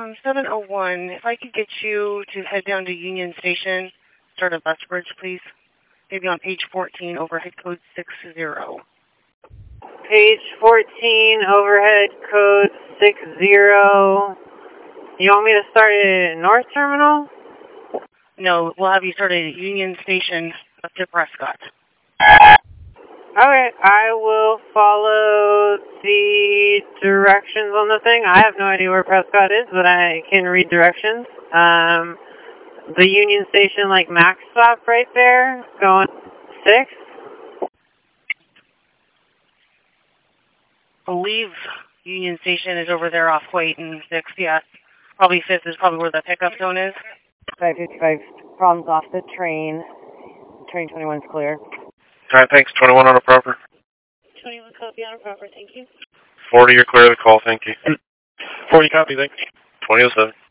701, if I could get you to head down to Union Station, start at Lethbridge, please. Maybe on page 14, overhead code 60. Page 14, overhead code 60. You want me to start at North Terminal? No, we'll have you start at Union Station up to Prescott. Okay, I will follow the directions on the thing. I have no idea where Prescott is, but I can read directions. The Union Station, like, max stop right there, going 6. I believe Union Station is over there off White and 6th, yeah. Probably 5th is probably where the pickup zone is. 555, problems off the train. Train 21's clear. Alright, thanks. 21 on a proper. 21 copy on a proper, thank you. 40, you're clear of the call, thank you. 40 copy, thanks. 2007.